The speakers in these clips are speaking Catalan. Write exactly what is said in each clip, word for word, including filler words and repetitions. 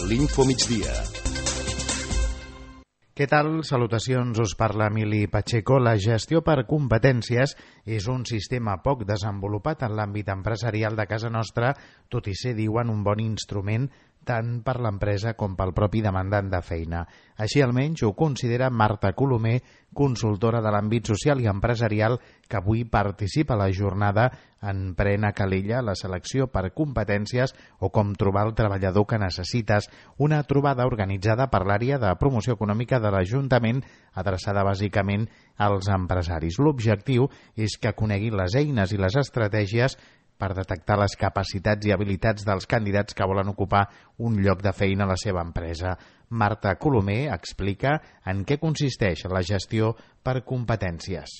l'Infomigdia. Què tal? Salutacions, us parla Emili Pacheco. La gestió per competències és un sistema poc desenvolupat en l'àmbit empresarial de casa nostra, tot i ser, diuen, un bon instrument tant per l'empresa com pel propi demandant de feina. Així almenys ho considera Marta Colomer, consultora de l'àmbit social i empresarial, que avui participa a la jornada en Pren a Calella, la selecció per competències o com trobar el treballador que necessites, una trobada organitzada per l'àrea de promoció econòmica de l'Ajuntament, adreçada bàsicament als empresaris. L'objectiu és que coneguin les eines i les estratègies per detectar les capacitats i habilitats dels candidats que volen ocupar un lloc de feina a la seva empresa. Marta Colomer explica en què consisteix la gestió per competències.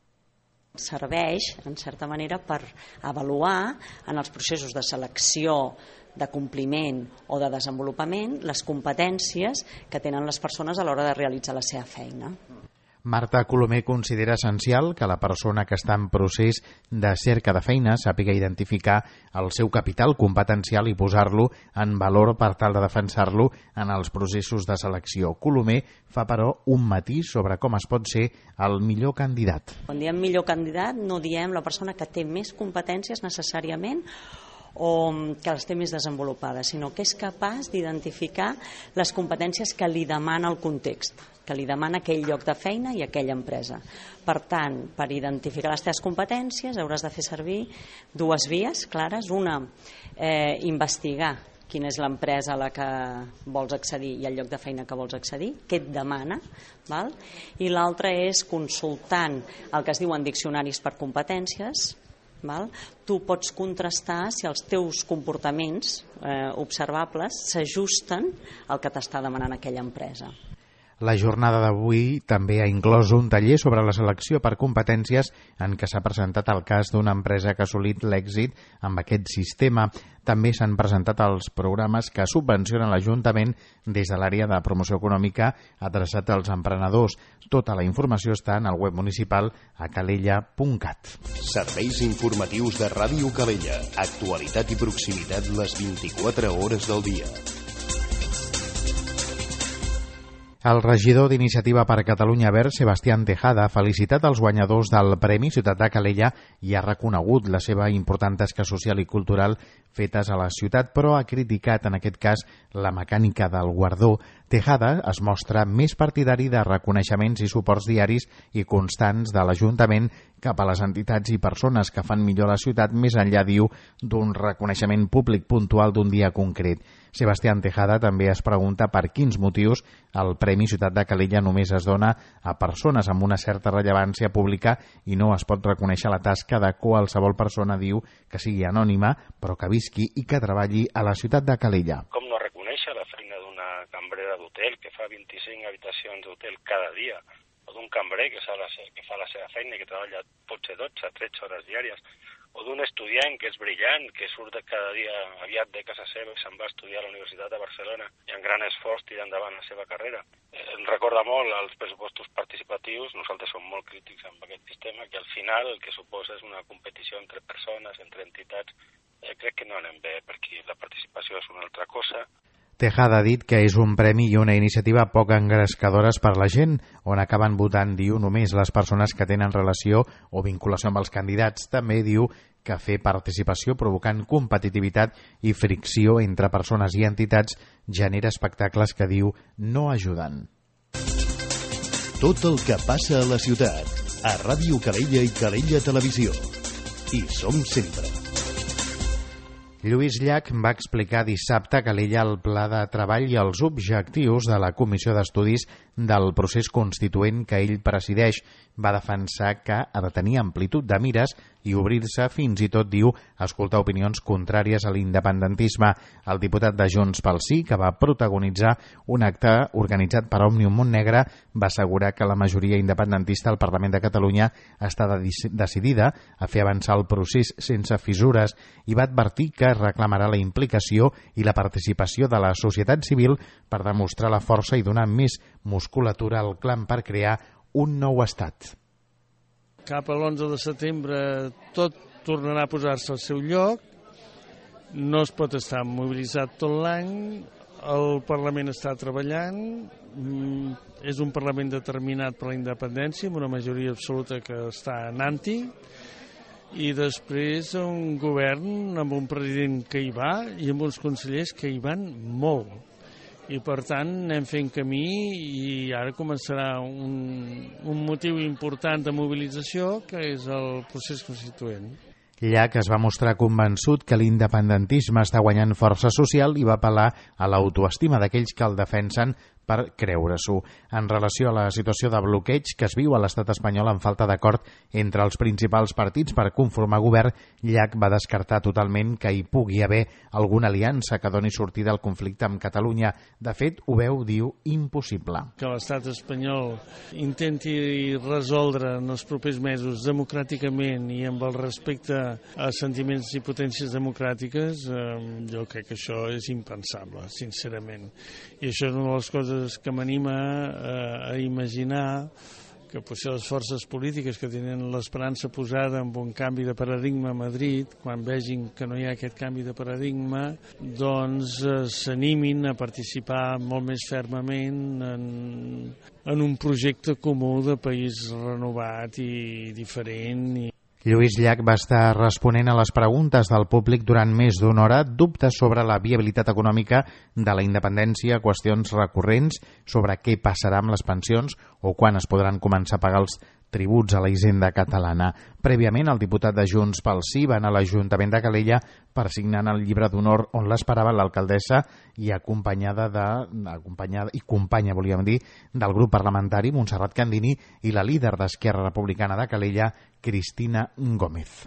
Serveix, en certa manera, per avaluar en els processos de selecció, de compliment o de desenvolupament les competències que tenen les persones a l'hora de realitzar la seva feina. Marta Colomer considera essencial que la persona que està en procés de cerca de feina sàpiga identificar el seu capital competencial i posar-lo en valor per tal de defensar-lo en els processos de selecció. Colomer fa, però, un matís sobre com es pot ser el millor candidat. Quan diem millor candidat no diem la persona que té més competències necessàriament o que les té més desenvolupades, sinó que és capaç d'identificar les competències que li demana el context, que li demana aquell lloc de feina i aquella empresa. Per tant, per identificar les teves competències hauràs de fer servir dues vies clares. Una, eh, investigar quina és l'empresa a la que vols accedir i el lloc de feina que vols accedir, què et demana, val? I l'altra és consultant el que es diuen diccionaris per competències. Val? Tu pots contrastar si els teus comportaments eh, observables s'ajusten al que t'està demanant aquella empresa. La jornada d'avui també ha inclòs un taller sobre la selecció per competències en què s'ha presentat el cas d'una empresa que ha assolit l'èxit amb aquest sistema. També s'han presentat els programes que subvenciona l'Ajuntament des de l'àrea de promoció econòmica adreçat als emprenedors. Tota la informació està en el web municipal a calella punt cat. Serveis informatius de Ràdio Calella. Actualitat i proximitat les vint-i-quatre hores del dia. El regidor d'Iniciativa per Catalunya Verds, Sebastián Tejada, ha felicitat els guanyadors del Premi Ciutat de Calella i ha reconegut la seva important tasca social i cultural fetes a la ciutat, però ha criticat en aquest cas la mecànica del guardó. Tejada es mostra més partidari de reconeixements i suports diaris i constants de l'Ajuntament cap a les entitats i persones que fan millor la ciutat, més enllà, diu, d'un reconeixement públic puntual d'un dia concret. Sebastián Tejada també es pregunta per quins motius el Premi Ciutat de Calella només es dona a persones amb una certa rellevància pública i no es pot reconèixer la tasca de qualsevol persona, diu, que sigui anònima, però que visqui i que treballi a la ciutat de Calella. Com no reconèixer la feina d'una cambrera d'hotel que fa vint-i-cinc habitacions d'hotel cada dia, o d'un cambrer que fa, la, que fa la seva feina i que treballa potser dotze a tretze hores diàries, o d'un estudiant que és brillant, que surt cada dia aviat de casa seva i se'n va a estudiar a la Universitat de Barcelona i amb gran esforç tira endavant la seva carrera. Eh, em recorda molt als pressupostos participatius. Nosaltres som molt crítics amb aquest sistema, que al final el que suposa és una competició entre persones, entre entitats. Eh, crec que no anem bé, perquè la participació és una altra cosa. Tejada ha dit que és un premi i una iniciativa poc engrescadores per la gent, on acaben votant, diu, només les persones que tenen relació o vinculació amb els candidats. També diu que fer participació provocant competitivitat i fricció entre persones i entitats genera espectacles que, diu, no ajuden. Tot el que passa a la ciutat, a Ràdio Calella i Calella Televisió. Hi som sempre. Lluís Llach va explicar dissabte a Calella el pla de treball i els objectius de la Comissió d'Estudis del procés constituent que ell presideix. Va defensar que ha de tenir amplitud de mires i obrir-se fins i tot, diu, a escoltar opinions contràries a l'independentisme. El diputat de Junts pel Sí, que va protagonitzar un acte organitzat per Òmnium Montnegre, va assegurar que la majoria independentista al Parlament de Catalunya està decidida a fer avançar el procés sense fissures i va advertir que reclamarà la implicació i la participació de la societat civil per demostrar la força i donar més musculatura al clam per crear un nou estat. Cap a l'onze de setembre tot tornarà a posar-se al seu lloc, no es pot estar mobilitzat tot l'any, El Parlament està treballant, és un Parlament determinat per la independència, amb una majoria absoluta que està anant-hi, i després un govern amb un president que hi va i amb uns consellers que hi van molt. I per tant anem fent camí i ara començarà un, un motiu important de mobilització, que és el procés constituent. Llach es va mostrar convençut que l'independentisme està guanyant força social i va apel·lar a l'autoestima d'aquells que el defensen per creure-s'ho. En relació a la situació de bloqueig que es viu a l'estat espanyol en falta d'acord entre els principals partits per conformar govern, Llach va descartar totalment que hi pugui haver alguna aliança que doni sortida al conflicte amb Catalunya. De fet, ho veu, diu, impossible. Que l'estat espanyol intenti resoldre en els propers mesos democràticament i amb el respecte a sentiments i potències democràtiques, eh, jo crec que això és impensable, sincerament. I això és una de les coses que m'anima a, a imaginar que potser les forces polítiques que tenen l'esperança posada en un canvi de paradigma a Madrid, quan vegin que no hi ha aquest canvi de paradigma, doncs eh, s'animin a participar molt més fermament en, en un projecte comú de país renovat i diferent. I Lluís Llach va estar responent a les preguntes del públic durant més d'una hora, dubtes sobre la viabilitat econòmica de la independència, qüestions recurrents sobre què passarà amb les pensions o quan es podran començar a pagar els tributs a la hisenda catalana. Prèviament, el diputat de Junts pel Sí va anar a l'Ajuntament de Calella per signar el llibre d'honor on l'esperava l'alcaldessa i acompanyada de acompanyada i companya, volíem dir, del grup parlamentari Montserrat Candini i la líder d'Esquerra Republicana de Calella, Cristina Gómez.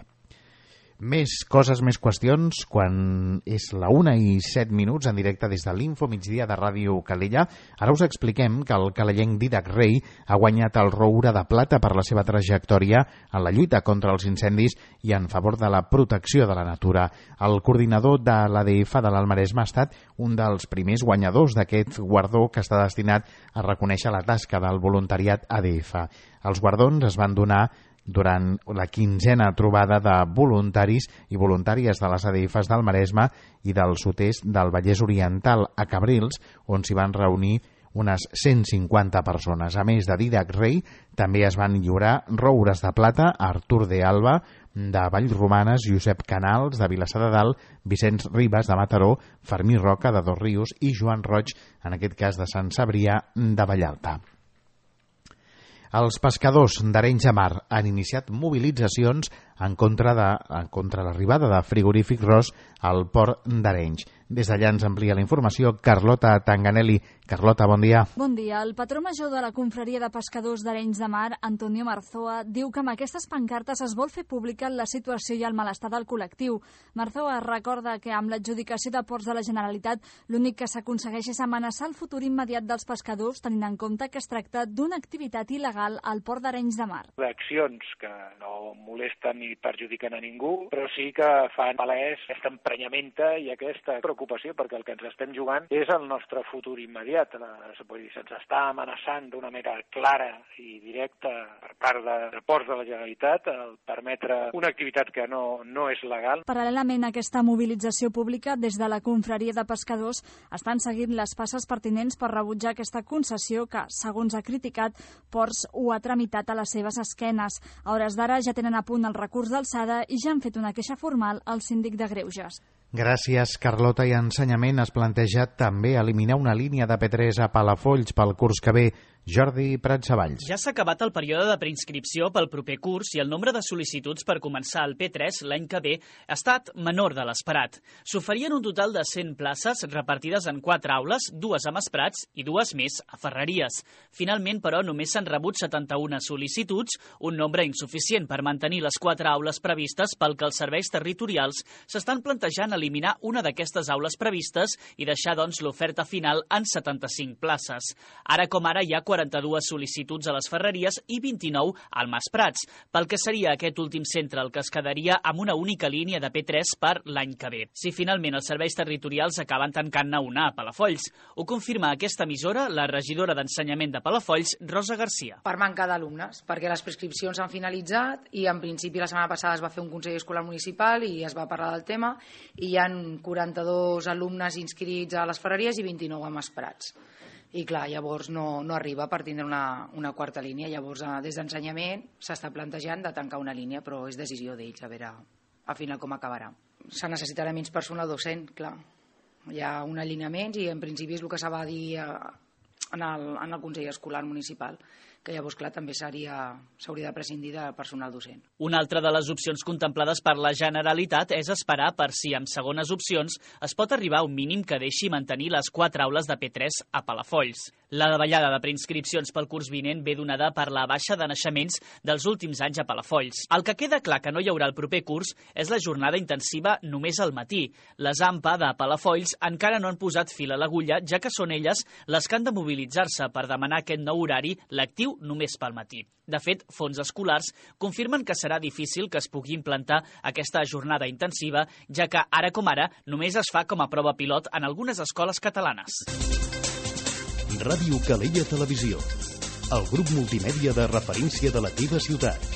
Més coses, més qüestions, quan és la una i set minuts en directe des de l'Info Migdia de Ràdio Calella. Ara us expliquem que el calellenc Dídac Rei ha guanyat el Roure de Plata per la seva trajectòria en la lluita contra els incendis i en favor de la protecció de la natura. El coordinador de l'A D F de l'Alt Maresme ha estat un dels primers guanyadors d'aquest guardó que està destinat a reconèixer la tasca del voluntariat A D F. Els guardons es van donar durant la quinzena trobada de voluntaris i voluntàries de les A D Fs del Maresme i del sud-est del Vallès Oriental a Cabrils, on s'hi van reunir unes cent cinquanta persones. A més de Dídac Rei, també es van lliurar roures de plata a Artur de Alba, de Vallromanes, Josep Canals, de Vilassar de Dalt, Vicenç Ribas, de Mataró, Fermí Roca, de Dosrius, i Joan Roig, en aquest cas de Sant Cebrià, de Vallalta. Els pescadors d'Arenys de Mar han iniciat mobilitzacions en contra de en contra l'arribada de frigorífic Ros al port d'Arenys. Des d'allà ens amplia la informació Carlota Tanganelli. Carlota, bon dia. Bon dia. El patró major de la confraria de pescadors d'Arenys de Mar, Antonio Marzoa, diu que amb aquestes pancartes es vol fer pública la situació i el malestar del col·lectiu. Marzoa recorda que amb l'adjudicació de ports de la Generalitat l'únic que s'aconsegueix és amenaçar el futur immediat dels pescadors, tenint en compte que es tracta d'una activitat il·legal al port d'Arenys de Mar. Accions que no molesten ni perjudiquen a ningú, però sí que fan palès aquesta emprenyamenta i aquesta preocupació, perquè el que ens estem jugant és el nostre futur immediat. Se'ns està amenaçant d'una manera clara i directa per part de ports de la Generalitat el permetre una activitat que no, no és legal. Paral·lelament a aquesta mobilització pública, des de la confraria de pescadors estan seguint les passes pertinents per rebutjar aquesta concessió que, segons ha criticat, Ports ho ha tramitat a les seves esquenes. A hores d'ara ja tenen a punt el recurs d'alçada i ja han fet una queixa formal al síndic de Greuges. Gràcies, Carlota. I Ensenyament es planteja també eliminar una línia de P tres a Palafolls pel curs que ve. Jordi Pratsavalls. Ja s'ha acabat el període de preinscripció pel proper curs i el nombre de sol·licituds per començar el P tres l'any que ve ha estat menor de l'esperat. S'oferien un total de cent places repartides en quatre aules, dues a Masprats i dues més a Ferreries. Finalment, però, només s'han rebut setanta-una sol·licituds, un nombre insuficient per mantenir les quatre aules previstes pel que els serveis territorials s'estan plantejant eliminar una d'aquestes aules previstes i deixar, doncs, l'oferta final en setanta-cinc places. Ara com ara hi ha quaranta-dues sol·licituds a les Ferreries i vint-i-nou al Masprats, pel que seria aquest últim centre el que es quedaria amb una única línia de P tres per l'any que ve. Si finalment els serveis territorials acaben tancant-ne una a Palafolls. Ho confirma aquesta emissora la regidora d'Ensenyament de Palafolls, Rosa Garcia. Per manca d'alumnes, perquè les prescripcions han finalitzat i en principi la setmana passada es va fer un consell escolar municipal i es va parlar del tema i hi ha quaranta-dos alumnes inscrits a les Ferreries i vint-i-nou a Masprats. I clar, llavors no, no arriba per tindre una, una quarta línia. Llavors, des d'ensenyament s'està plantejant de tancar una línia, però és decisió d'ells, a veure al final com acabarà. Se necessitarà menys personal docent, clar. Hi ha un alineament i en principi és el que se va dir en el, en el Consell Escolar Municipal, que llavors, clar, també s'hauria de prescindir de personal docent. Una altra de les opcions contemplades per la Generalitat és esperar per si, amb segones opcions, es pot arribar a un mínim que deixi mantenir les quatre aules de P tres a Palafolls. La davallada de preinscripcions pel curs vinent ve donada per la baixa de naixements dels últims anys a Palafolls. El que queda clar que no hi haurà el proper curs és la jornada intensiva només al matí. Les A M P A de Palafolls encara no han posat fil a l'agulla, ja que són elles les que han de mobilitzar-se per demanar aquest nou horari lectiu només pel matí. De fet, fons escolars confirmen que serà difícil que es pugui implantar aquesta jornada intensiva, ja que ara com ara només es fa com a prova pilot en algunes escoles catalanes. Ràdio Calella Televisió, el grup multimèdia de referència de la teva ciutat.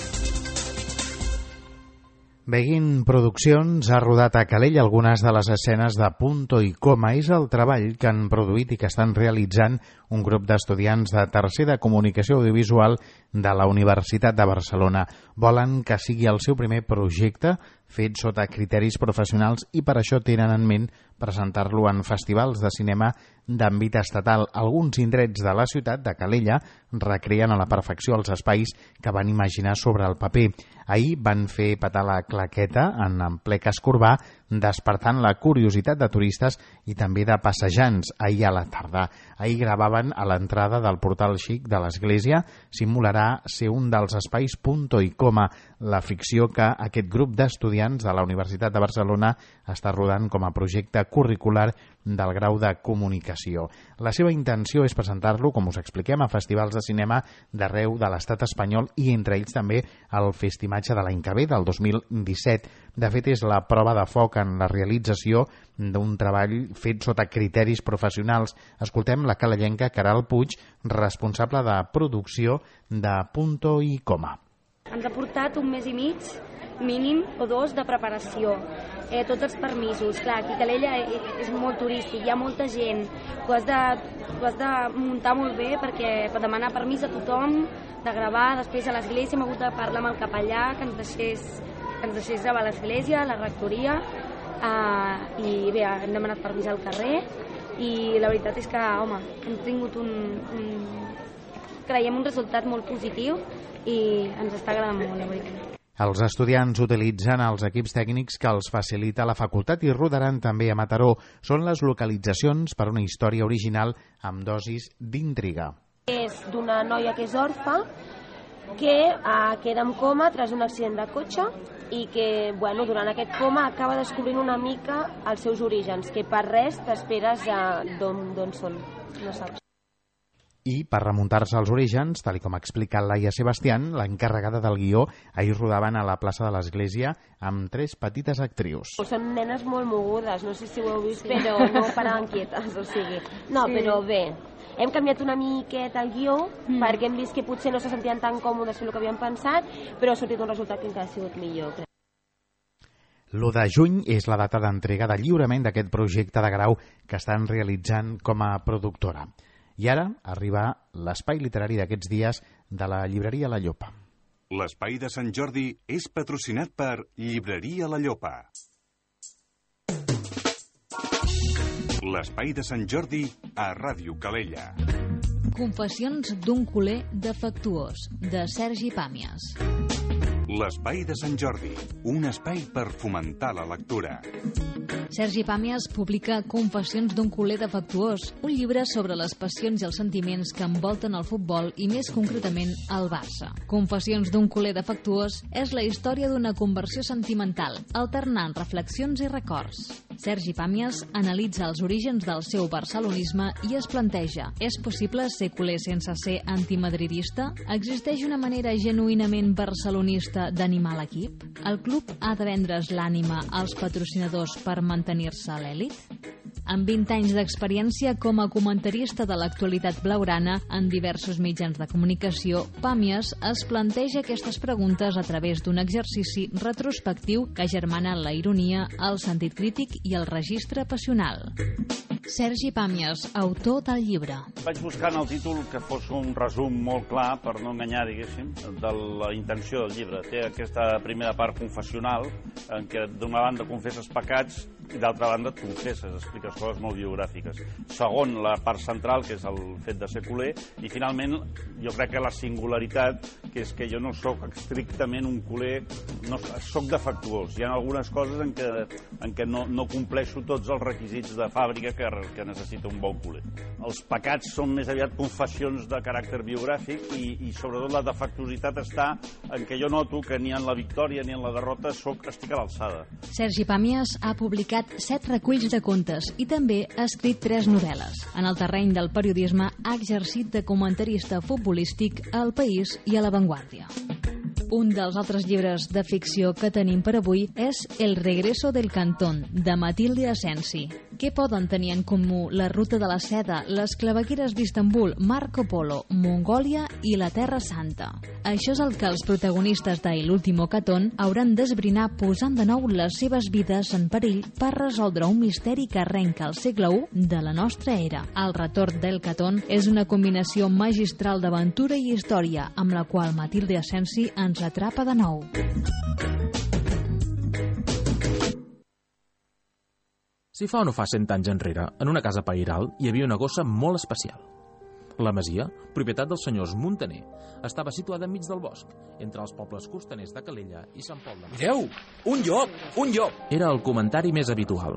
Beguin Produccions ha rodat a Calella algunes de les escenes de Punto i Coma. És el treball que han produït i que estan realitzant un grup d'estudiants de tercer de Comunicació Audiovisual de la Universitat de Barcelona. Volen que sigui el seu primer projecte fet sota criteris professionals i per això tenen en ment presentar-lo en festivals de cinema d'àmbit estatal. Alguns indrets de la ciutat de Calella recreen a la perfecció els espais que van imaginar sobre el paper. Ahir van fer petar la claqueta en, en ple casc urbà, despertant la curiositat de turistes i també de passejants ahir a la tarda. Ahir gravaven a l'entrada del portal xic de l'església. Simularà ser un dels espais Punto i Coma, la ficció que aquest grup d'estudiants de la Universitat de Barcelona està rodant com a projecte curricular del grau de comunicació. La seva intenció és presentar-lo, com us expliquem, a festivals de cinema d'arreu de l'estat espanyol i entre ells també el Festimatge de l'any que ve, del dos mil disset. De fet, és la prova de foc en la realització d'un treball fet sota criteris professionals. Escoltem la calellenca Caral Puig, responsable de producció de Punto i Coma. Ens ha portat un mes i mig mínim o dos de preparació, eh, tots els permisos. Clar, aquí Calella és molt turístic, hi ha molta gent, ho has de, ho has de muntar molt bé perquè per demanar permís a tothom, de gravar. Després a l'església hem hagut de parlar amb el capellà que ens deixés, que ens deixés gravar a l'església, a la rectoria, eh, i bé, hem demanat permís al carrer i la veritat és que, home, hem tingut un, un creiem un resultat molt positiu i ens està agradant molt, la veritat. Els estudiants utilitzen els equips tècnics que els facilita la facultat i rodaran també a Mataró. Són les localitzacions per una història original amb dosis d'intriga. És d'una noia que és orfa, que eh, queda en coma tras un accident de cotxe i que, bueno, durant aquest coma acaba descobrint una mica els seus orígens, que per res t'esperes d'on són, no saps. I, per remuntar-se als orígens, tal com explica Laia Sebastián, l'encarregada del guió, ahir rodaven a la plaça de l'Església amb tres petites actrius. Són nenes molt mogudes, no sé si ho heu vist, però no paraven quietes, o sigui... No, sí. Però bé, hem canviat una miqueta el guió, mm. perquè hem vist que potser no se sentien tan còmodes com el que havíem pensat, però ha sortit un resultat que encara ha sigut millor, crec. l'u de juny és la data d'entrega de lliurament d'aquest projecte de grau que estan realitzant com a productora. I ara arriba l'espai literari d'aquests dies de la llibreria La Llopa. L'espai de Sant Jordi és patrocinat per Llibreria La Llopa. L'espai de Sant Jordi a Ràdio Calella. Confessions d'un culer defectuós, de Sergi Pàmies. L'espai de Sant Jordi, un espai per fomentar la lectura. Sergi Pàmies publica Confessions d'un culer defectuós, un llibre sobre les passions i els sentiments que envolten el futbol i més concretament el Barça. Confessions d'un culer defectuós és la història d'una conversió sentimental, alternant reflexions i records. Sergi Pàmies analitza els orígens del seu barcelonisme i es planteja: és possible ser culer sense ser antimadridista? Existeix una manera genuïnament barcelonista d'animar l'equip? El club ha de vendre's l'ànima als patrocinadors per mantenir-se a l'èlit? Amb vint anys d'experiència com a comentarista de l'actualitat blaugrana en diversos mitjans de comunicació, Pàmies es planteja aquestes preguntes a través d'un exercici retrospectiu que agermana la ironia, el sentit crític i el registre passional. Sergi Pàmies, autor del llibre. Vaig buscar en el títol que fos un resum molt clar, per no enganyar, diguéssim, de la intenció del llibre. Té aquesta primera part confessional, en què d'una banda confesses pecats i d'altra banda et confesses, expliques coses molt biogràfiques. Segon, la part central, que és el fet de ser culer, i finalment jo crec que la singularitat, que és que jo no sóc estrictament un culer, no, sóc defectuós. Hi ha algunes coses en què, en què no, no compleixo tots els requisits de fàbrica que, que necessita un bon culer. Els pecats són més aviat confessions de caràcter biogràfic i, i sobretot la defectuositat està en què jo noto que ni en la victòria ni en la derrota soc, estic a l'alçada. Sergi Pàmies ha publicat set reculls de contes i també ha escrit tres novel·les. En el terreny del periodisme ha exercit de comentarista futbolístic a El País i a La Vanguardia. Un dels altres llibres de ficció que tenim per avui és El regreso del Cantón, de Matilde Asensi. Què poden tenir en comú la ruta de la seda, les clavegueres d'Istanbul, Marco Polo, Mongòlia i la Terra Santa? Això és el que els protagonistes de L'último Catón hauran d'esbrinar posant de nou les seves vides en perill per resoldre un misteri que arrenca al segle u de la nostra era. El retorn del Catón és una combinació magistral d'aventura i història amb la qual Matilde Asensi ens atrapa de nou. Si fa o no fa cent anys enrere, en una casa pairal hi havia una gossa molt especial. La masia, propietat dels senyors Muntaner, estava situada enmig del bosc, entre els pobles costaners de Calella i Sant Pol de Mar. Mireu! Un llop! Un llop! Era el comentari més habitual.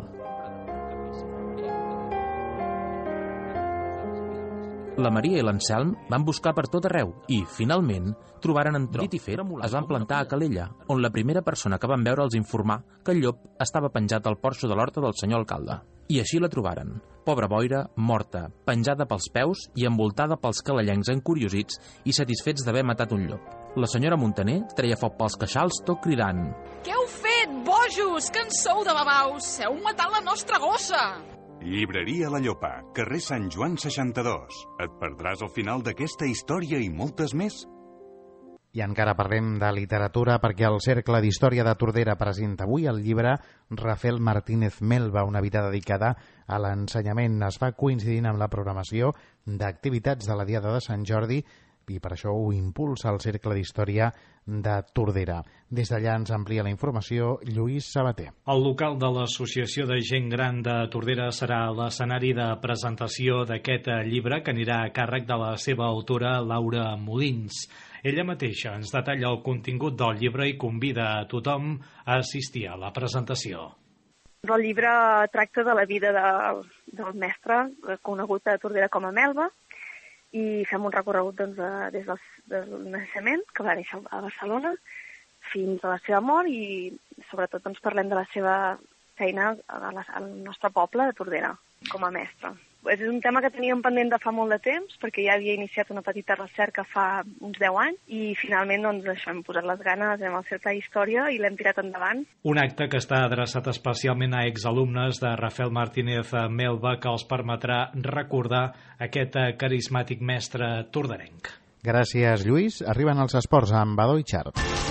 La Maria i l'Anselm van buscar per tot arreu i, finalment, trobaren en Tro. Dit i fet, es van plantar a Calella, on la primera persona que van veure els informà que el llop estava penjat al porxo de l'horta del senyor alcalde. I així la trobaren, pobra boira, morta, penjada pels peus i envoltada pels calellencs encuriosits i satisfets d'haver matat un llop. La senyora Muntaner treia foc pels queixals tot cridant: Què heu fet, bojos? Que en sou de babaus? Heu matat la nostra gossa! Llibreria La Llopa, carrer Sant Joan seixanta-dos. Et perdràs al final d'aquesta història i moltes més? I encara parlem de literatura perquè el Cercle d'Història de Tordera presenta avui el llibre Rafael Martínez Melva, una vida dedicada a l'ensenyament. Es fa coincidint amb la programació d'activitats de la Diada de Sant Jordi i per això ho impulsa el Cercle d'Història de Tordera. Des d'allà ens amplia la informació Lluís Sabater. El local de l'Associació de Gent Gran de Tordera serà l'escenari de presentació d'aquest llibre que anirà a càrrec de la seva autora Laura Molins. Ella mateixa ens detalla el contingut del llibre i convida a tothom a assistir a la presentació. El llibre tracta de la vida de, del mestre, conegut a Tordera com a Melva, i fem un recorregut doncs, de, des del, del naixement, que va néixer a Barcelona, fins a la seva mort i sobretot doncs, parlem de la seva feina a la, al nostre poble de Tordera, com a mestre. És un tema que teníem pendent de fa molt de temps, perquè ja havia iniciat una petita recerca fa uns deu anys i finalment doncs, això, hem posat les ganes amb el Cercle d'Història i l'hem tirat endavant. Un acte que està adreçat especialment a exalumnes de Rafael Martínez Melva que els permetrà recordar aquest carismàtic mestre torderenc. Gràcies, Lluís. Arriben els esports amb Badó i Xart.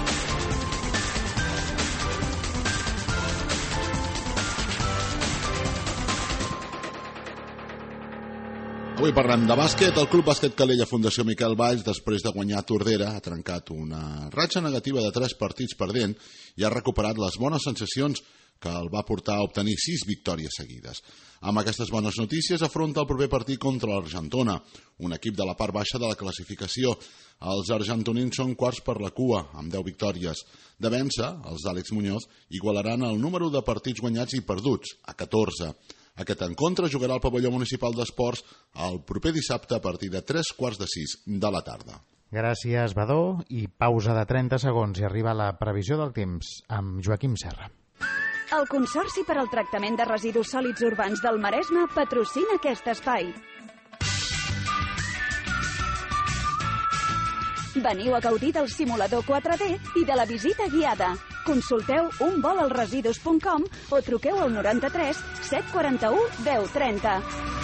Avui parlem de bàsquet. El Club Bàsquet Calella Fundació Miquel Valls, després de guanyar Tordera, ha trencat una ratxa negativa de tres partits perdent i ha recuperat les bones sensacions que el va portar a obtenir sis victòries seguides. Amb aquestes bones notícies afronta el proper partit contra l'Argentona, un equip de la part baixa de la classificació. Els argentonins són quarts per la cua, amb deu victòries. De vèncer, els d'Àlex Muñoz igualaran el número de partits guanyats i perduts, a catorze. Aquest encontre jugarà al pavelló municipal d'esports el proper dissabte a partir de tres quarts de sis de la tarda. Gràcies, Badó. I pausa de trenta segons i arriba la previsió del temps amb Joaquim Serra. El Consorci per al Tractament de Residus Sòlids Urbans del Maresme patrocina aquest espai. Veniu a gaudir del simulador quatre D i de la visita guiada. Consulteu un vol als residus punt com o truqueu al noranta-tres set quaranta-u deu trenta.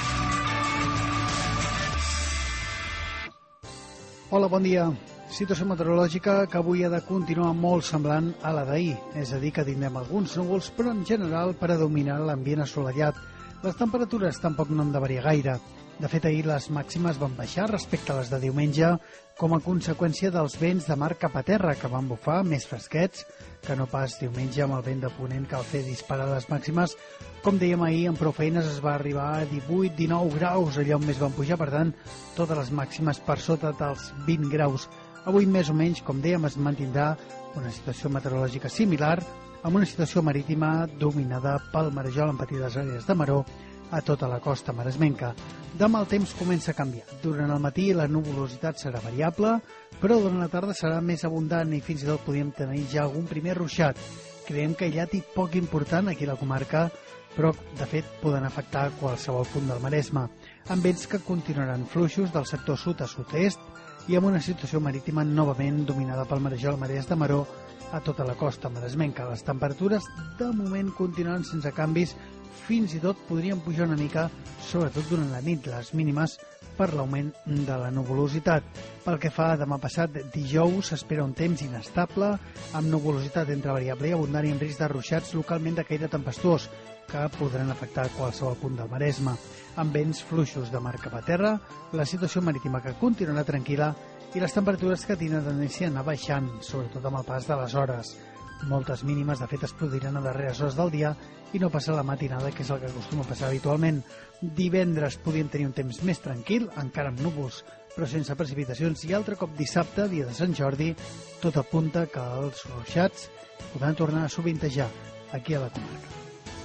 Hola, bon dia. Situació meteorològica que avui ha de continuar molt semblant a la d'ahir, és a dir, que tindrem alguns núvols, però en general predominarà l'ambient assolellat. Les temperatures tampoc no han de variar gaire. De fet, ahir les màximes van baixar respecte a les de diumenge com a conseqüència dels vents de mar cap a terra, que van bufar més fresquets que no pas diumenge amb el vent de ponent que va fer disparar les màximes. Com dèiem ahir, amb prou feines es va arribar a divuit dinou graus, allà on més van pujar, per tant, totes les màximes per sota dels vint graus. Avui, més o menys, com dèiem, es mantindrà una situació meteorològica similar amb una situació marítima dominada pel marejol en petites àrees de maror a tota la costa maresmenca. Demà el temps comença a canviar. Durant el matí la nuvolositat serà variable, però durant la tarda serà més abundant i fins i tot podríem tenir ja algun primer ruixat. Creiem que aïllat i poc important aquí a la comarca, però de fet poden afectar qualsevol punt del Maresme, amb vents que continuaran fluixos del sector sud a sud-est i amb una situació marítima novament dominada pel marejol marees de maror a tota la costa maresmenca. Les temperatures de moment continuaran sense canvis, fins i tot podrien pujar una mica, sobretot durant la nit, les mínimes per l'augment de la nuvolositat. Pel que fa a demà passat, dijous, s'espera un temps inestable, amb nuvolositat entre variable i abundant i amb risc de ruixats localment de caire tempestuós, que podran afectar qualsevol punt del Maresme. Amb vents fluixos de mar cap a terra, la situació marítima que continuarà tranquil·la i les temperatures que tindran tendència a anar baixant, sobretot amb el pas de les hores. Moltes mínimes, de fet, es produiran a darreres hores del dia i no passa la matinada, que és el que acostuma a passar habitualment. Divendres podríem tenir un temps més tranquil, encara amb núvols, però sense precipitacions, i altre cop dissabte, dia de Sant Jordi, tot apunta que els ruixats podran tornar a sovintejar aquí a la comarca.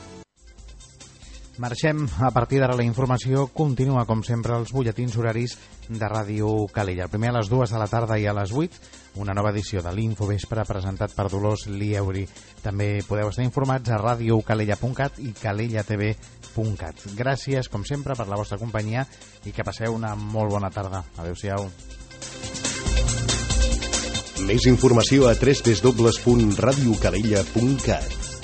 Marxem. A partir d'ara la informació continua, com sempre, els butlletins horaris de Ràdio Calella. Primer a les dues de la tarda i a les vuit, una nova edició de l'Infovespre presentat per Dolors Lieuri. També podeu estar informats a radio calella punt cat i calella t v punt cat. Gràcies, com sempre, per la vostra companyia i que passeu una molt bona tarda. Adéu-siau. Més informació a w w w punt radio calella punt cat.